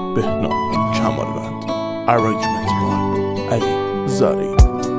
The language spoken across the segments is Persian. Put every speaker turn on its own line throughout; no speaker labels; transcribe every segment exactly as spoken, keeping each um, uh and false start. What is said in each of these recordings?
بهنام کمالوند. Arrangement by علی زاری.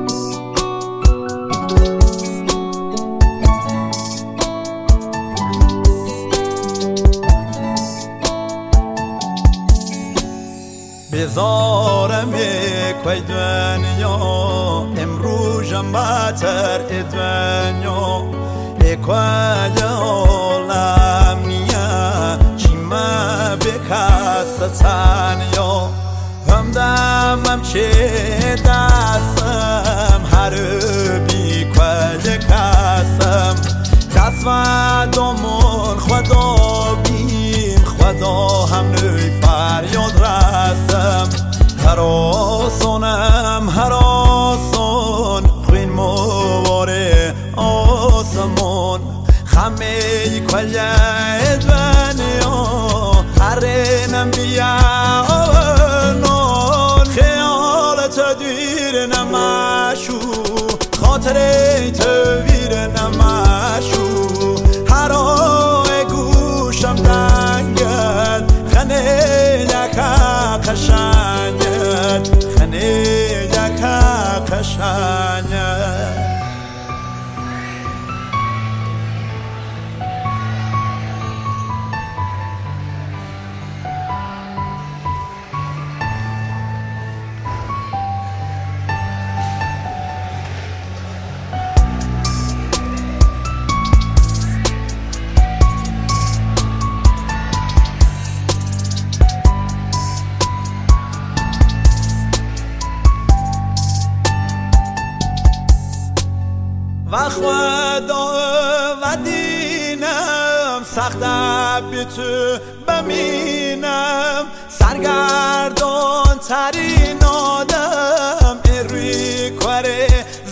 بذارم کوی دنیا امروزم باتر دنیا کوی عالم نیا چی ما بکاستن یا هم دمم چه دستم هر بی کوی کسم کس و دامون خدا بین خدا هم نوی فریاد رسم هر آسانم هر آسان خوین مواره آسمان خمه کلیه دنیا هر نم بیا آنان خیالت دیر نمشو خاطر تویر نمشو هر آه گوشم دنگد خنه یکا قشنگد خنه یکا قشنگد و خدا و دینم سخت بی تو بمینم سرگردان ترین آدم روی کره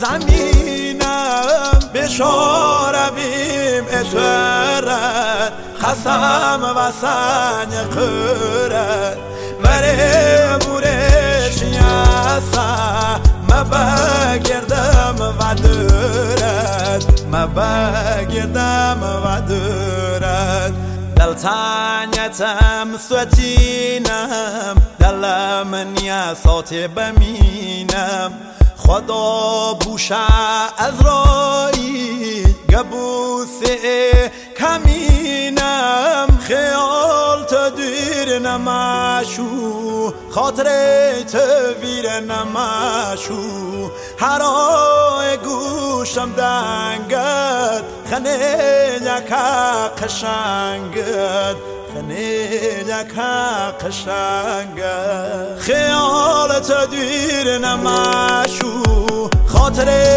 زمینم بشاره بیم اشارت خسم و سنگ قرد وره بورش یاسا ما بگردم و دورد ما بگردم و دورد دل تانیتم سوتینم دلم نیاسات بمینم خدا بوشه از رایی گبوسه کمینم خیال تو دیر نمشو خاطر تویر نمشو هر آه گوشم دنگد خنه یکا قشنگد خنه یکا قشنگد خیال تو دیر نمشو خاطر